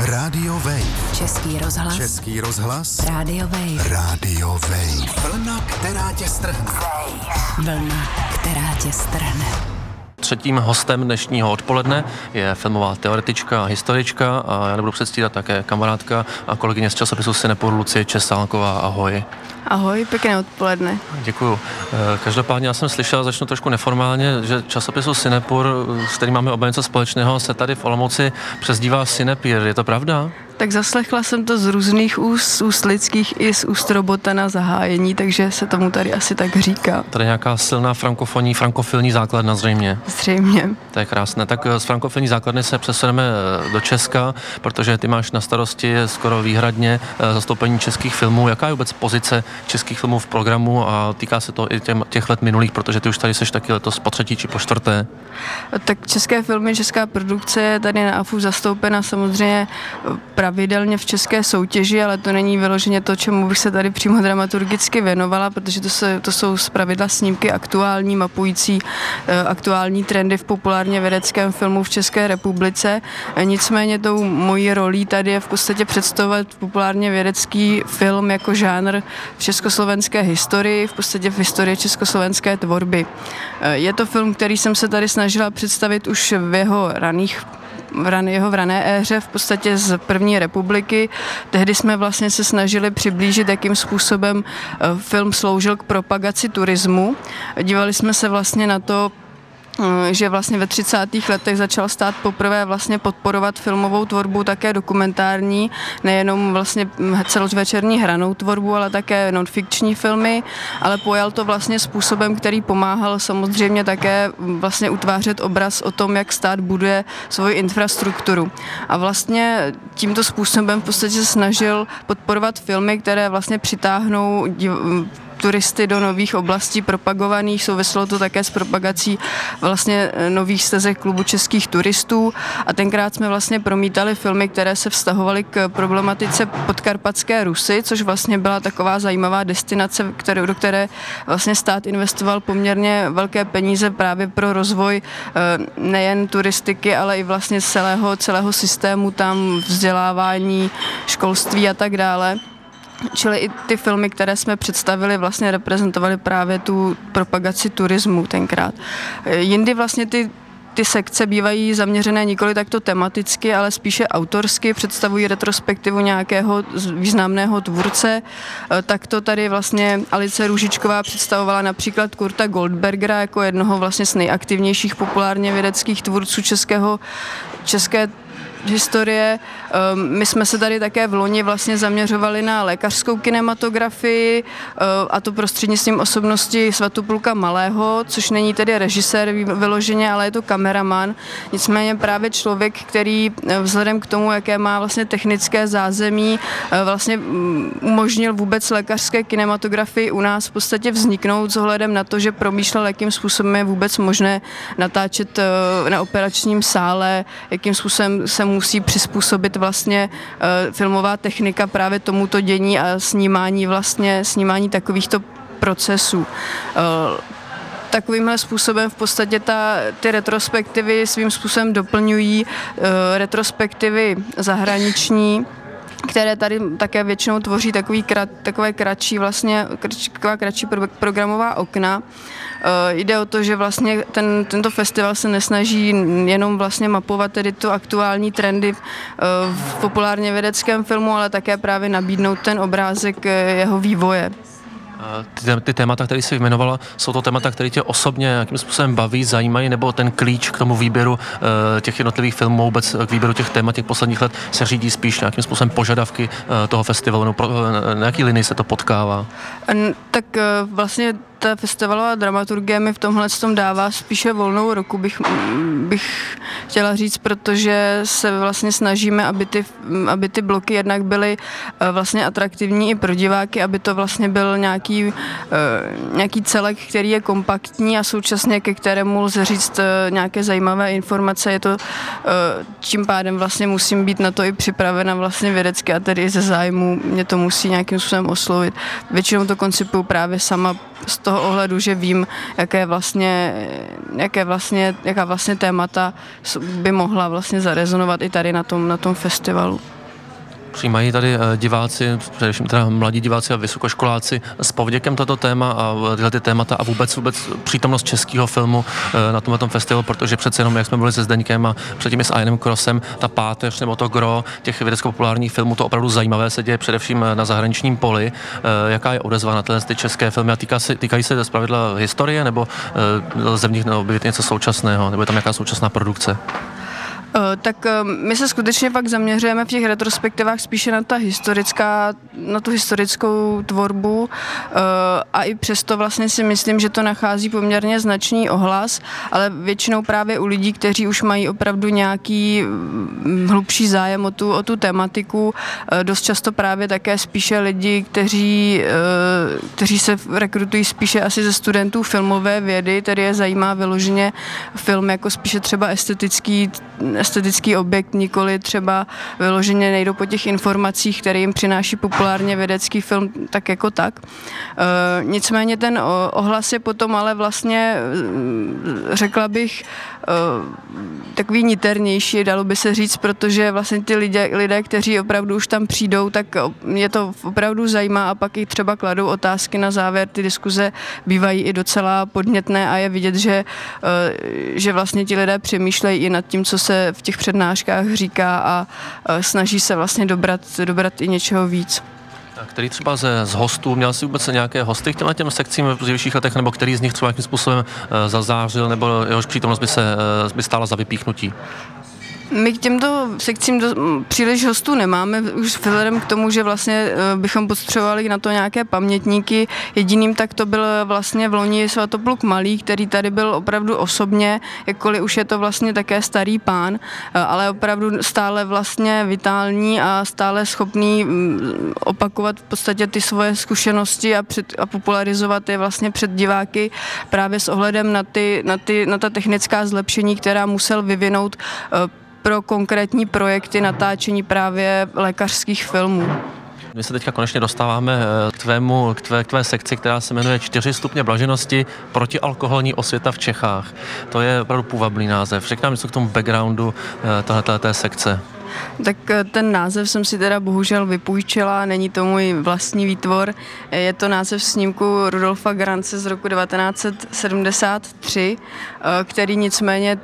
Radio Wave. Český rozhlas. Český rozhlas. Radio Wave. Radio Wave. Vlna, která tě strhne. Vlna, která tě strhne. Třetím hostem dnešního odpoledne je filmová teoretička a historička a já nebudu předstírat také kamarádka a kolegyně z časopisu Cinepour Lucie Česálková. Ahoj. Ahoj, pěkné odpoledne. Děkuju. Každopádně já jsem slyšel, začnu trošku neformálně, že časopisu Cinepour, s kterým máme oba něco společného, se tady v Olomouci přezdívá Cinepír. Je to pravda? Tak zaslechla jsem to z různých úst lidských i z úst robota na zahájení, takže se tomu tady asi tak říká. Tady nějaká silná frankofilní základna zřejmě. Zřejmě. To je krásné. Tak z frankofilní základny se přesuneme do Česka, protože ty máš na starosti skoro výhradně zastoupení českých filmů. Jaká je vůbec pozice českých filmů v programu a týká se to i těch let minulých, protože ty už tady seš taky letos po třetí či po čtvrté? Tak české filmy, česká produkce je tady na AFU zastoupena samozřejmě pravidelně v české soutěži, ale to není vyloženě to, čemu bych se tady přímo dramaturgicky věnovala, protože to jsou zpravidla snímky aktuální, mapující aktuální trendy v populárně vědeckém filmu v České republice. Nicméně tou mojí rolí tady je v podstatě představovat populárně vědecký film jako žánr v československé historii, v podstatě v historii československé tvorby. Je to film, který jsem se tady snažila představit už v jeho rané éře, v podstatě z první republiky. Tehdy jsme vlastně se snažili přiblížit, jakým způsobem film sloužil k propagaci turismu. Dívali jsme se vlastně na to, že vlastně ve 30. letech začal stát poprvé vlastně podporovat filmovou tvorbu také dokumentární, nejenom vlastně celovečerní hranou tvorbu, ale také non-fikční filmy, ale pojal to vlastně způsobem, který pomáhal samozřejmě také vlastně utvářet obraz o tom, jak stát buduje svoji infrastrukturu. A vlastně tímto způsobem v podstatě se snažil podporovat filmy, které vlastně přitáhnou turisty do nových oblastí propagovaných, souviselo to také s propagací vlastně nových stezek klubu českých turistů a tenkrát jsme vlastně promítali filmy, které se vztahovaly k problematice Podkarpatské Rusy, což vlastně byla taková zajímavá destinace, do které vlastně stát investoval poměrně velké peníze právě pro rozvoj nejen turistiky, ale i vlastně celého systému tam vzdělávání, školství a tak dále. Čili i ty filmy, které jsme představili, vlastně reprezentovaly právě tu propagaci turismu tenkrát. Jindy vlastně ty sekce bývají zaměřené nikoli takto tematicky, ale spíše autorsky, představují retrospektivu nějakého významného tvůrce. Takto tady vlastně Alice Růžičková představovala například Kurta Goldbergera jako jednoho vlastně z nejaktivnějších populárně vědeckých tvůrců české historie. My jsme se tady také v loni vlastně zaměřovali na lékařskou kinematografii a to prostřednictvím osobnosti Svatopluka Malého, což není tedy režisér vyloženě, ale je to kameraman. Nicméně právě člověk, který vzhledem k tomu, jaké má vlastně technické zázemí, vlastně umožnil vůbec lékařské kinematografii u nás v podstatě vzniknout s ohledem na to, že promýšlel, jakým způsobem je vůbec možné natáčet na operačním sále, jakým způsobem se musí přizpůsobit vlastně filmová technika právě tomuto dění a snímání takovýchto procesů. Takovýmhle způsobem v podstatě ty retrospektivy svým způsobem doplňují retrospektivy zahraniční, které tady také většinou tvoří takové kratší programová okna. Jde o to, že vlastně tento festival se nesnaží jenom vlastně mapovat tedy tu aktuální trendy v populárně vědeckém filmu, ale také právě nabídnout ten obrázek jeho vývoje. Ty témata, které jsi vyjmenovala, jsou to témata, které tě osobně nějakým způsobem baví, zajímají, nebo ten klíč k tomu výběru těch jednotlivých filmů, vůbec k výběru těch témat těch posledních let se řídí spíš nějakým způsobem požadavky toho festivalu, na jaký linii se to potkává? Tak vlastně ta festivalová dramaturgie mi v tomhle dává spíše volnou ruku, bych chtěla říct, protože se vlastně snažíme, aby ty bloky jednak byly vlastně atraktivní i pro diváky, aby to vlastně byl nějaký celek, který je kompaktní a současně ke kterému lze říct nějaké zajímavé informace. Je to tím pádem vlastně musím být na to i připravena vlastně vědecky a tedy ze zájmu mě to musí nějakým způsobem oslovit. Většinou to koncipuju právě sama z toho ohledu, že vím, jaká vlastně témata by mohla vlastně zarezonovat i tady na tom festivalu. Přijímají tady diváci, především teda mladí diváci a vysokoškoláci s povděkem toto téma a tyhle ty témata a vůbec přítomnost českého filmu na tomto festivalu, protože přece jenom, jak jsme byli se Zdeňkem a předtím i s Ianem Crossem, ta páteř nebo to gro těch vědecko-populárních filmů, to opravdu zajímavé se děje především na zahraničním poli. Jaká je odezva na ty české filmy a týkají se zpravidla historie, nebo lze v nich objevit něco současného, nebo je tam nějaká současná produkce? Tak my se skutečně pak zaměřujeme v těch retrospektivách spíše na tu historickou tvorbu a i přesto vlastně si myslím, že to nachází poměrně značný ohlas, ale většinou právě u lidí, kteří už mají opravdu nějaký hlubší zájem o tu tematiku, dost často právě také spíše lidi, kteří se rekrutují spíše asi ze studentů filmové vědy, tedy je zajímá vyloženě film jako spíše třeba estetický objekt, nikoli třeba vyloženě nejdou po těch informacích, které jim přináší populárně vědecký film tak jako tak. Nicméně ten ohlas je potom ale vlastně, řekla bych, takový niternější, dalo by se říct, protože vlastně ty lidé, kteří opravdu už tam přijdou, tak je to opravdu zajímá a pak i třeba kladou otázky na závěr. Ty diskuze bývají i docela podnětné a je vidět, že vlastně ti lidé přemýšlejí i nad tím, co se v těch přednáškách říká a snaží se vlastně dobrat i něčeho víc. Který třeba z hostů, měl jsi vůbec nějaké hosty k těm sekcím v pozdějších letech, nebo který z nich třeba nějakým způsobem zazářil, nebo jehož přítomnost by stála za vypíchnutí? My k těmto sekcím příliš hostů nemáme, už vzhledem k tomu, že vlastně bychom potřebovali na to nějaké pamětníky. Jediným tak to byl vlastně v loni Svatopluk Malý, který tady byl opravdu osobně, jakkoliv už je to vlastně také starý pán, ale opravdu stále vlastně vitální a stále schopný opakovat v podstatě ty svoje zkušenosti a popularizovat je vlastně před diváky právě s ohledem na ta technická zlepšení, která musel vyvinout pro konkrétní projekty natáčení právě lékařských filmů. My se teďka konečně dostáváme k tvé sekci, která se jmenuje 4 stupně blaženosti protialkoholní osvěta v Čechách. To je opravdu půvabný název. Řekni nám něco k tomu backgroundu té sekce. Tak ten název jsem si teda bohužel vypůjčila, není to můj vlastní výtvor. Je to název snímku Rudolfa Garance z roku 1973, který nicméně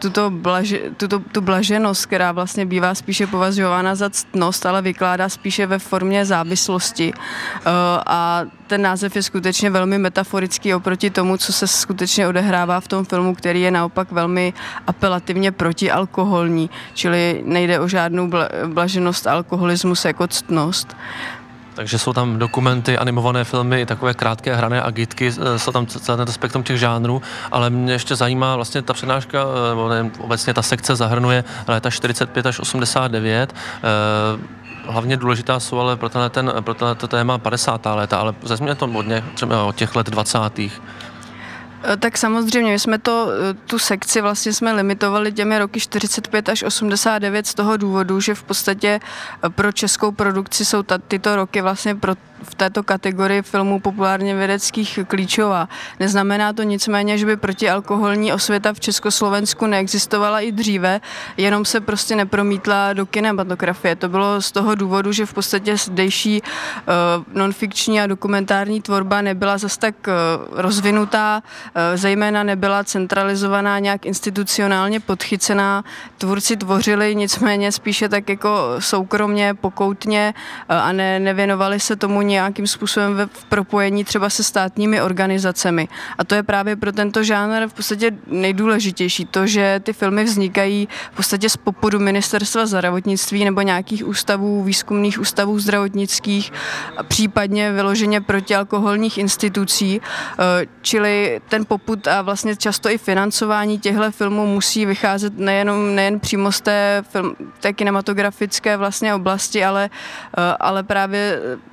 tu blaženost, která vlastně bývá spíše považována za ctnost, ale vykládá spíše ve formě závislosti. A ten název je skutečně velmi metaforický oproti tomu, co se skutečně odehrává v tom filmu, který je naopak velmi apelativně protialkoholní, čili nejde o žádnou blaženost a alkoholismus jako ctnost. Takže jsou tam dokumenty, animované filmy, takové krátké hrané agitky, jsou tam celé tento spektrum těch žánrů, ale mě ještě zajímá vlastně ta přednáška, nebo ne, obecně ta sekce zahrnuje léta 45 až 89, hlavně důležitá jsou ale pro tohleto téma 50. léta, ale vezměme to od těch let 20. Tak samozřejmě, my jsme tu sekci vlastně jsme limitovali těmi roky 45 až 89 z toho důvodu, že v podstatě pro českou produkci jsou tyto roky vlastně v této kategorii filmů populárně vědeckých klíčová. Neznamená to nicméně, že by protialkoholní osvěta v Československu neexistovala i dříve, jenom se prostě nepromítla do kinematografie. To bylo z toho důvodu, že v podstatě zdejší nonfikční a dokumentární tvorba nebyla zas tak rozvinutá, zejména nebyla centralizovaná, nějak institucionálně podchycená. Tvůrci tvořili nicméně spíše tak jako soukromně, pokoutně a nevěnovali se tomu nějakým způsobem v propojení třeba se státními organizacemi. A to je právě pro tento žánr v podstatě nejdůležitější. To, že ty filmy vznikají v podstatě z popudu Ministerstva zdravotnictví nebo nějakých ústavů, výzkumných ústavů zdravotnických, případně vyloženě protialkoholních institucí. Čili ten popud a vlastně často i financování těchto filmů musí vycházet nejen přímo z té kinematografické vlastně oblasti, ale právě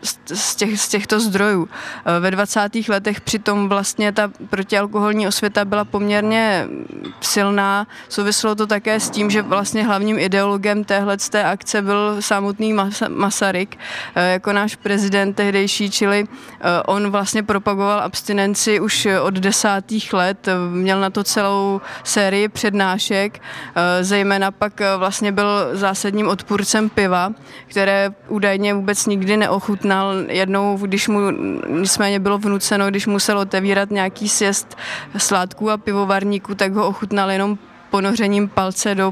z těchto zdrojů. Ve 20. letech přitom vlastně ta protialkoholní osvěta byla poměrně silná. Souviselo to také s tím, že vlastně hlavním ideologem téhleté akce byl samotný Masaryk, jako náš prezident tehdejší, čili on vlastně propagoval abstinenci už od 10. let, měl na to celou sérii přednášek, zejména pak vlastně byl zásadním odpůrcem piva, které údajně vůbec nikdy neochutnal. Jednou, když mu nicméně bylo vnuceno, když musel otevírat nějaký sjezd sládků a pivovarníků, tak ho ochutnal jenom ponořením palce do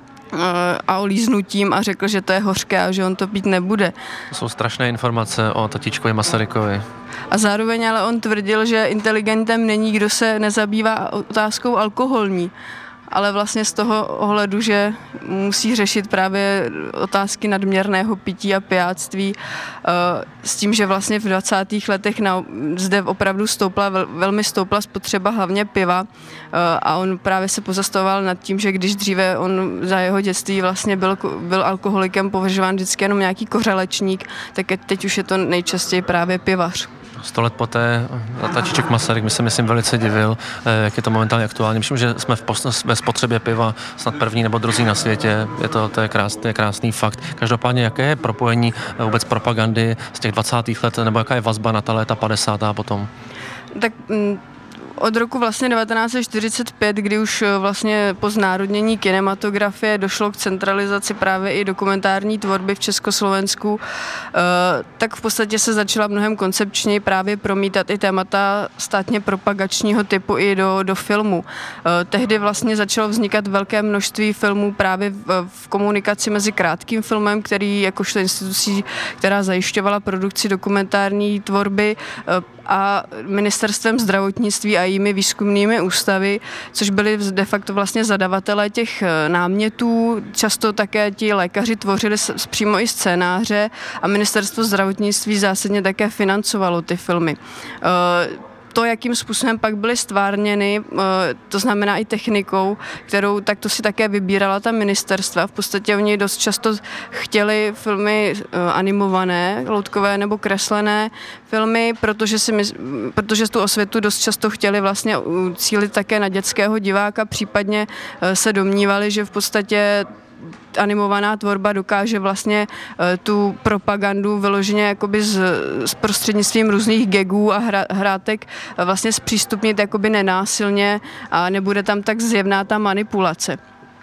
a olíznutím a řekl, že to je hořké a že on to pít nebude. To jsou strašné informace o tatičkovi Masarykovi. A zároveň ale on tvrdil, že inteligentem není, kdo se nezabývá otázkou alkoholní, ale vlastně z toho ohledu, že musí řešit právě otázky nadměrného pití a pijáctví s tím, že vlastně v 20. letech zde opravdu velmi stoupla spotřeba hlavně piva a on právě se pozastavoval nad tím, že když dříve on za jeho dětství vlastně byl alkoholikem považován vždycky jenom nějaký kořelečník, tak teď už je to nejčastěji právě pivař. 100 let poté tatíček Masaryk mi se myslím velice divil, jak je to momentálně aktuální. Myslím, že jsme ve spotřebě piva snad první nebo druzí na světě. To je krásný fakt. Každopádně, jaké je propojení vůbec propagandy z těch 20. let, nebo jaká je vazba na ta léta 50. a potom? Tak od roku vlastně 1945, kdy už vlastně po znárodnění kinematografie došlo k centralizaci právě i dokumentární tvorby v Československu, tak v podstatě se začala mnohem koncepčněji právě promítat i témata státně propagačního typu i do filmu. Tehdy vlastně začalo vznikat velké množství filmů právě v komunikaci mezi Krátkým filmem, který jakožto institucí, která zajišťovala produkci dokumentární tvorby, a ministerstvem zdravotnictví a jimi výzkumnými ústavy, což byly de facto vlastně zadavatelé těch námětů. Často také ti lékaři tvořili přímo i scénáře a ministerstvo zdravotnictví zásadně také financovalo ty filmy. To, jakým způsobem pak byly stvárněny, to znamená i technikou, kterou takto si také vybírala ta ministerstva. V podstatě oni dost často chtěli filmy animované, loutkové nebo kreslené filmy, protože tu osvětu dost často chtěli vlastně cílit také na dětského diváka, případně se domnívali, že v podstatě animovaná tvorba dokáže vlastně tu propagandu vyloženě jakoby s prostřednictvím různých gagů a hrátek vlastně zpřístupnit jakoby nenásilně a nebude tam tak zjevná ta manipulace.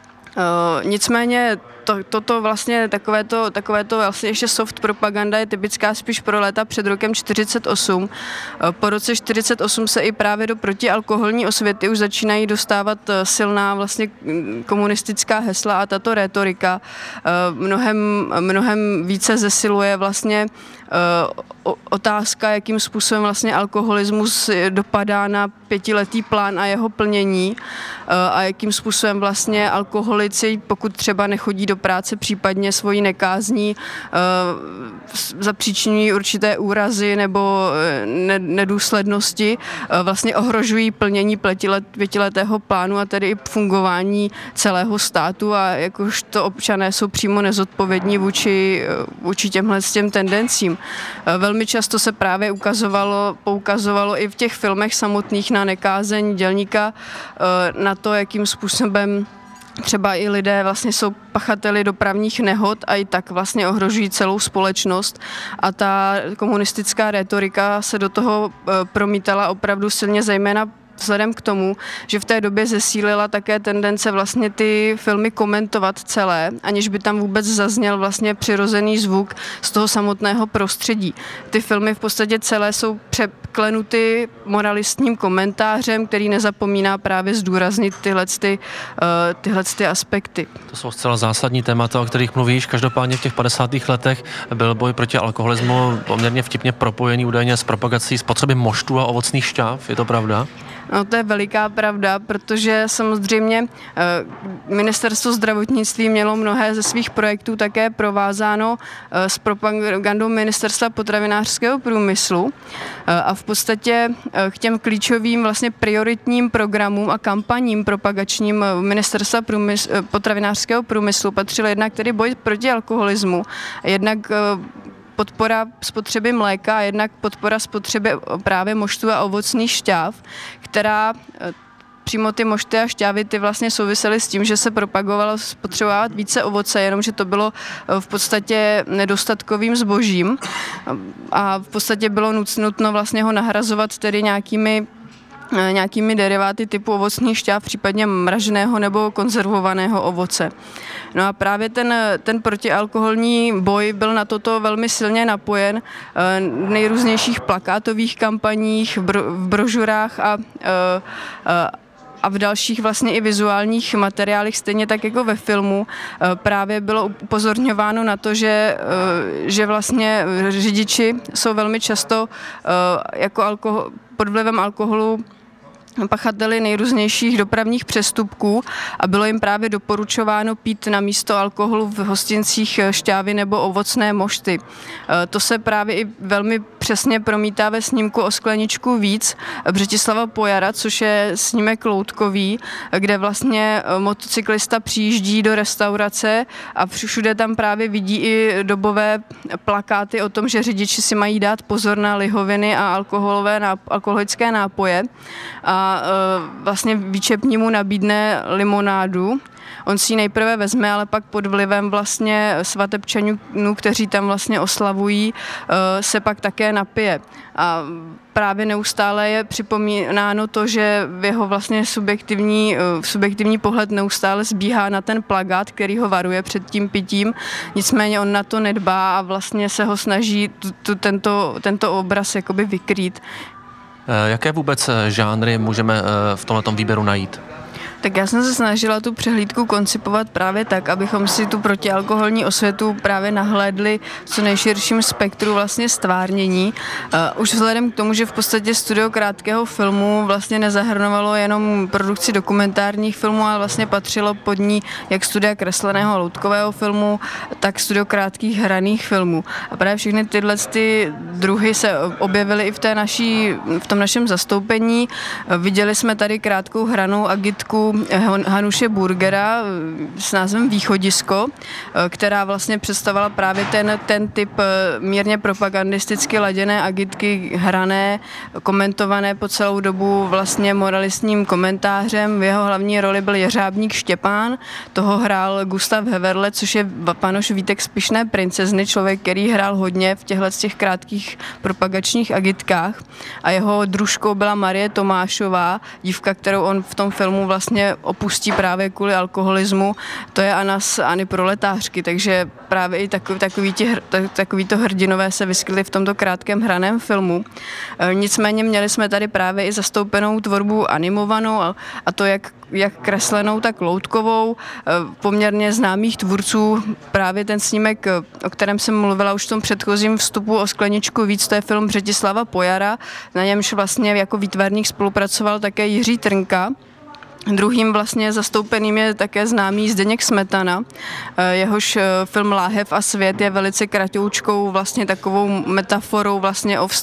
Nicméně toto vlastně takovéto vlastně ještě soft propaganda je typická spíš pro léta před rokem 48. Po roce 48 se i právě do protialkoholní osvěty už začínají dostávat silná vlastně komunistická hesla a tato rétorika mnohem více zesiluje vlastně otázka, jakým způsobem vlastně alkoholismus dopadá na 5letý plán a jeho plnění a jakým způsobem vlastně alkoholici, pokud třeba nechodí do práce, případně svojí nekázní, zapříčinují určité úrazy nebo nedůslednosti, vlastně ohrožují plnění 5letého plánu a tedy i fungování celého státu a jakožto občané jsou přímo nezodpovědní vůči těm tendencím. Velmi často se právě poukazovalo i v těch filmech samotných na nekázeň dělníka, na to, jakým způsobem třeba i lidé vlastně jsou pachateli dopravních nehod a i tak vlastně ohrožují celou společnost a ta komunistická rétorika se do toho promítala opravdu silně, zejména vzhledem k tomu, že v té době zesílila také tendence vlastně ty filmy komentovat celé, aniž by tam vůbec zazněl vlastně přirozený zvuk z toho samotného prostředí. Ty filmy v podstatě celé jsou překlenuty moralistním komentářem, který nezapomíná právě zdůraznit tyhle aspekty. To jsou zcela zásadní témata, o kterých mluvíš. Každopádně v těch 50. letech byl boj proti alkoholismu poměrně vtipně propojený údajně s propagací spotřeby moštů a ovocných šťáv. Je to pravda? No, to je veliká pravda, protože samozřejmě ministerstvo zdravotnictví mělo mnohé ze svých projektů také provázáno s propagandou ministerstva potravinářského průmyslu a v podstatě k těm klíčovým vlastně prioritním programům a kampaním propagačním ministerstva potravinářského průmyslu patřil jednak tedy boj proti alkoholismu, jednak podpora spotřeby mléka a jednak podpora spotřeby právě moštů a ovocných šťáv, která přímo ty mošty a šťávy ty vlastně souvisely s tím, že se propagovalo spotřebovat více ovoce, jenomže to bylo v podstatě nedostatkovým zbožím a v podstatě bylo nutno vlastně ho nahrazovat tedy nějakými deriváty typu ovocných šťáv, případně mraženého nebo konzervovaného ovoce. No a právě ten protialkoholní boj byl na toto velmi silně napojen v nejrůznějších plakátových kampaních, v brožurách a v dalších vlastně i vizuálních materiálech, stejně tak jako ve filmu, právě bylo upozorňováno na to, že vlastně řidiči jsou velmi často jako pod vlivem alkoholu pachateli nejrůznějších dopravních přestupků a bylo jim právě doporučováno pít na místo alkoholu v hostincích šťávy nebo ovocné mošty. To se právě i velmi přesně promítá ve snímku O skleničku víc Břetislava Pojara, což je snímek loutkový, kde vlastně motocyklista přijíždí do restaurace a všude tam právě vidí i dobové plakáty o tom, že řidiči si mají dát pozor na lihoviny a alkoholické nápoje. A vlastně výčepní mu nabídne limonádu. On si ji nejprve vezme, ale pak pod vlivem vlastně svatebčanů, kteří tam vlastně oslavují, se pak také napije. A právě neustále je připomínáno to, že v jeho vlastně subjektivní pohled neustále zbíhá na ten plakát, který ho varuje před tím pitím. Nicméně on na to nedbá a vlastně se ho snaží tento obraz jakoby vykrýt. Jaké vůbec žánry můžeme v tomhletom výběru najít? Tak já jsem se snažila tu přehlídku koncipovat právě tak, abychom si tu protialkoholní osvětu právě nahlédli v co nejširším spektru vlastně stvárnění. Už vzhledem k tomu, že v podstatě studio krátkého filmu vlastně nezahrnovalo jenom produkci dokumentárních filmů, ale vlastně patřilo pod ní jak studia kresleného loutkového filmu, tak studio krátkých hraných filmů. A právě všechny tyhle druhy se objevily i v tom našem zastoupení. Viděli jsme tady krátkou hranou agitku Hanuše Burgera s názvem Východisko, která vlastně představovala právě ten typ mírně propagandisticky laděné agitky hrané, komentované po celou dobu vlastně moralistním komentářem. V jeho hlavní roli byl jeřábník Štěpán, toho hrál Gustav Heverle, což je panoš Vítek z Pyšné princezny, člověk, který hrál hodně v těch krátkých propagačních agitkách a jeho družkou byla Marie Tomášová, dívka, kterou on v tom filmu vlastně opustí právě kvůli alkoholismu. To je Anna z Anny Proletářky, takže právě i takovýto hrdinové se vyskytli v tomto krátkém hraném filmu. Nicméně měli jsme tady právě i zastoupenou tvorbu animovanou a to jak kreslenou, tak loutkovou, poměrně známých tvůrců. Právě ten snímek, o kterém jsem mluvila už v tom předchozím vstupu O skleničku víc, to je film Břetislava Pojara, na němž vlastně jako výtvarník spolupracoval také Jiří Trnka. Druhým vlastně zastoupeným je také známý Zdeněk Smetana. Jehož film Láhev a svět je velice kratoučkou vlastně takovou metaforou vlastně o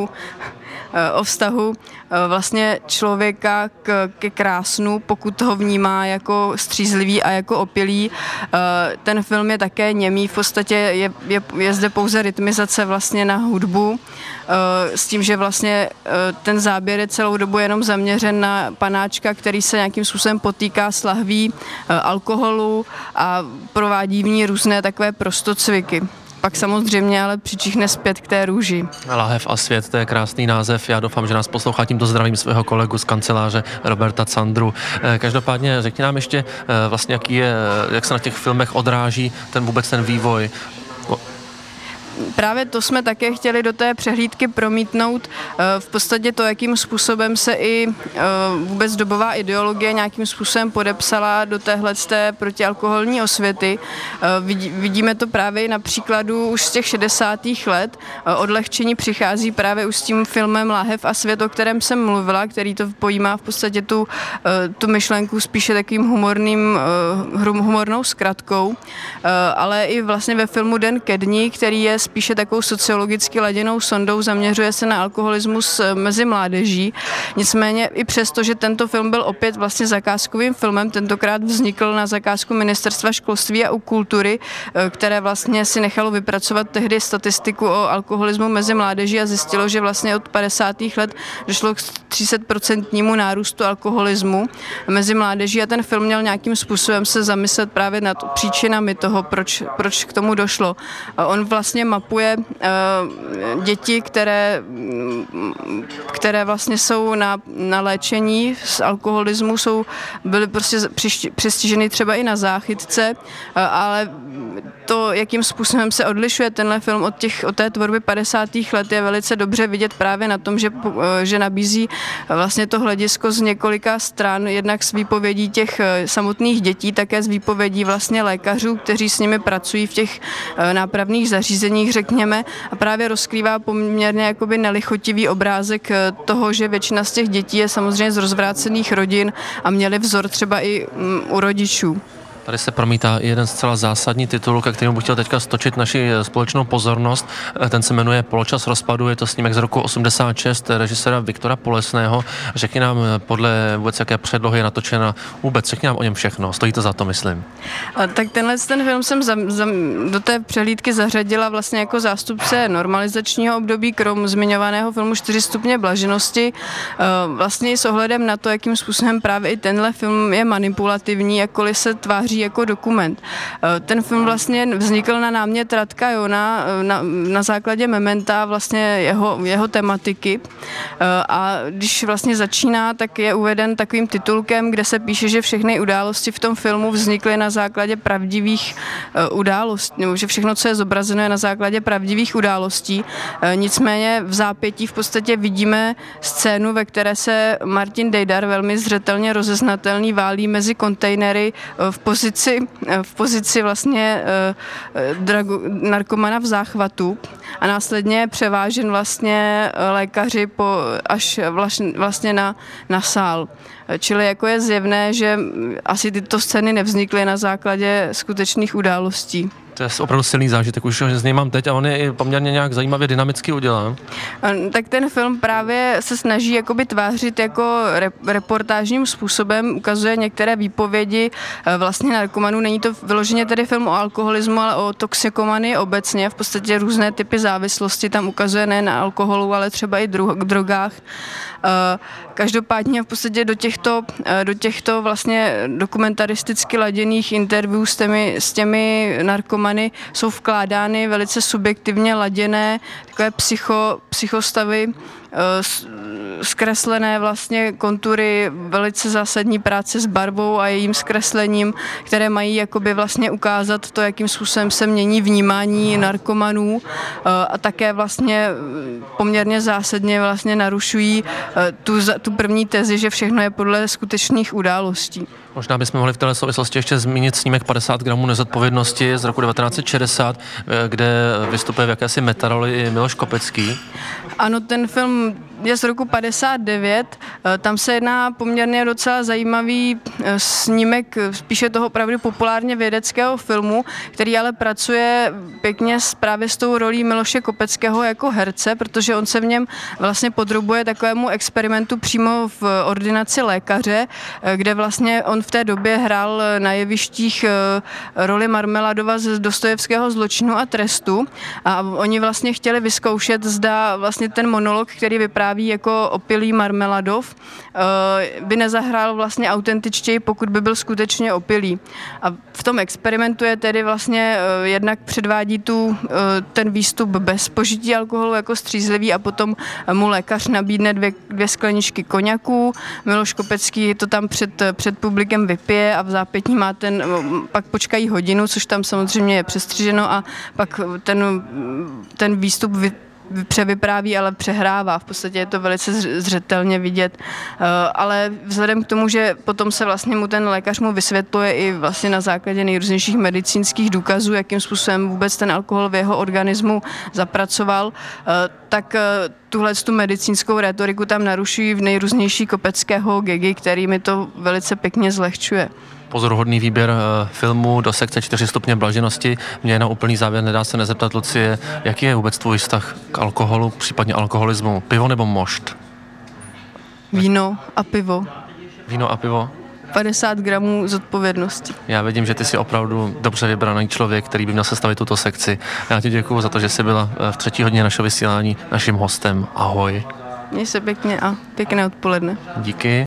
vztahu vlastně člověka ke krásnu, pokud ho vnímá jako střízlivý a jako opilý. Ten film je také němý, v podstatě je zde pouze rytmizace vlastně na hudbu, s tím, že vlastně ten záběr je celou dobu jenom zaměřen na panáčka, který se nějakým způsobem potýká s lahví alkoholu a provádí v ní různé takové prostocviky. Pak samozřejmě ale přičichne zpět k té růži. Láhev a svět, to je krásný název. Já doufám, že nás poslouchá, tímto zdravím svého kolegu z kanceláře Roberta Candru. Každopádně řekni nám ještě vlastně, jak se na těch filmech odráží ten vývoj. Právě to jsme také chtěli do té přehlídky promítnout, v podstatě to, jakým způsobem se i vůbec dobová ideologie nějakým způsobem podepsala do téhleté protialkoholní osvěty. Vidíme to právě na příkladu už z těch 60. let. Odlehčení přichází právě už s tím filmem Láhev a svět, o kterém jsem mluvila, který to pojímá v podstatě tu myšlenku spíše takým humornou zkratkou, ale i vlastně ve filmu Den ke dni, který je spíše takovou sociologicky laděnou sondou, zaměřuje se na alkoholismus mezi mládeží. Nicméně i přesto, že tento film byl opět vlastně zakázkovým filmem, tentokrát vznikl na zakázku Ministerstva školství a kultury, které vlastně si nechalo vypracovat tehdy statistiku o alkoholismu mezi mládeží a zjistilo, že vlastně od 50. let došlo k 30% nárůstu alkoholismu mezi mládeží a ten film měl nějakým způsobem se zamyslet právě nad příčinami toho, proč k tomu došlo. On vlastně mapuje děti, které vlastně jsou na léčení z alkoholismu, byly prostě přestiženy třeba i na záchytce, ale to, jakým způsobem se odlišuje tenhle film od té tvorby 50. let, je velice dobře vidět právě na tom, že nabízí vlastně to hledisko z několika stran, jednak z výpovědí těch samotných dětí, také z výpovědí vlastně lékařů, kteří s nimi pracují v těch nápravných zařízeních, řekněme, a právě rozkrývá poměrně jakoby nelichotivý obrázek toho, že většina z těch dětí je samozřejmě z rozvrácených rodin a měli vzor třeba i u rodičů. Tady se promítá jeden zcela zásadní titul, ke kterému bych chtěl teďka stočit naši společnou pozornost. Ten se jmenuje Poločas rozpadu, je to snímek z roku 86 režiséra Viktora Polesného. Řekni nám podle vůbec, jaké předlohy je natočena, vůbec řekni nám o něm všechno, stojí to za to, myslím. Tak ten film jsem do té přehlídky zařadila vlastně jako zástupce normalizačního období, krom zmiňovaného filmu 4 stupně blaženosti. Vlastně s ohledem na to, jakým způsobem právě i tenhle film je manipulativní, jakkoliv se tváří jako dokument. Ten film vlastně vznikl na námět Radka Jona na základě Mementa, vlastně jeho tematiky. A když vlastně začíná, tak je uveden takovým titulkem, kde se píše, že všechny události v tom filmu vznikly na základě pravdivých událostí, nebo že všechno, co je zobrazeno, je na základě pravdivých událostí. Nicméně v zápětí v podstatě vidíme scénu, ve které se Martin Dejdar, velmi zřetelně rozeznatelný, válí mezi kontejnery v pozici vlastně narkomana v záchvatu a následně je převážen vlastně lékaři až vlastně na sál. Čili jako je zjevné, že asi tyto scény nevznikly na základě skutečných událostí. To je opravdu silný zážitek, už z něj mám teď a on je i poměrně nějak zajímavě dynamicky udělán. Tak ten film právě se snaží jakoby tvářit jako reportážním způsobem, ukazuje některé výpovědi vlastně narkomanů. Není to vyloženě tedy film o alkoholismu, ale o toxikomanii obecně, v podstatě různé typy závislosti tam ukazuje nejen na alkoholu, ale třeba i drogách. Každopádně v podstatě do těchto vlastně dokumentaristicky laděných interview s těmi narkomany jsou vkládány velice subjektivně laděné takové psychostavy, zkreslené vlastně kontury, velice zásadní práce s barvou a jejím zkreslením, které mají jakoby vlastně ukázat to, jakým způsobem se mění vnímání narkomanů a také vlastně poměrně zásadně vlastně narušují tu první tezi, že všechno je podle skutečných událostí. Možná bychom mohli v této souvislosti ještě zmínit snímek 50 gramů nezodpovědnosti z roku 1960, kde vystupuje v jakési metaroli i Miloš Kopecký. Ano, ten film je z roku 59, tam se jedná poměrně docela zajímavý snímek spíše toho opravdu populárně vědeckého filmu, který ale pracuje pěkně právě s tou rolí Miloše Kopeckého jako herce, protože on se v něm vlastně podrobuje takovému experimentu přímo v ordinaci lékaře, kde vlastně on v té době hrál na jevištích roli Marmeladova z Dostojevského Zločinu a trestu a oni vlastně chtěli vyzkoušet, zda vlastně ten monolog, který vypráví jako opilý Marmeladov, by nezahrál vlastně autentičtěji, pokud by byl skutečně opilý. A v tom experimentu je tedy vlastně jednak předvádí ten výstup bez požití alkoholu jako střízlivý a potom mu lékař nabídne dvě skleničky koněku. Miloš Kopecký to tam před publikem vypije a v zápětí pak počkají hodinu, což tam samozřejmě je přestřiženo a pak ten výstup převypráví, ale přehrává. V podstatě je to velice zřetelně vidět. Ale vzhledem k tomu, že potom se vlastně ten lékař mu vysvětluje i vlastně na základě nejrůznějších medicínských důkazů, jakým způsobem vůbec ten alkohol v jeho organismu zapracoval, tak tu medicínskou rétoriku tam narušují v nejrůznější Kopeckého gagy, kterými to velice pěkně zlehčuje. pozoruhodný výběr filmů do sekce 4 stupně blaženosti. Mě na úplný závěr nedá se nezeptat, Lucie, jaký je vůbec tvůj vztah k alkoholu, případně alkoholismu? Pivo nebo mošt? Víno a pivo. Víno a pivo? 50 gramů zodpovědnosti. Já vidím, že ty jsi opravdu dobře vybraný člověk, který by měl sestavit tuto sekci. Já ti děkuju za to, že jsi byla v 3. hodině našeho vysílání naším hostem. Ahoj. Měj se pěkně a pěkné odpoledne. Díky.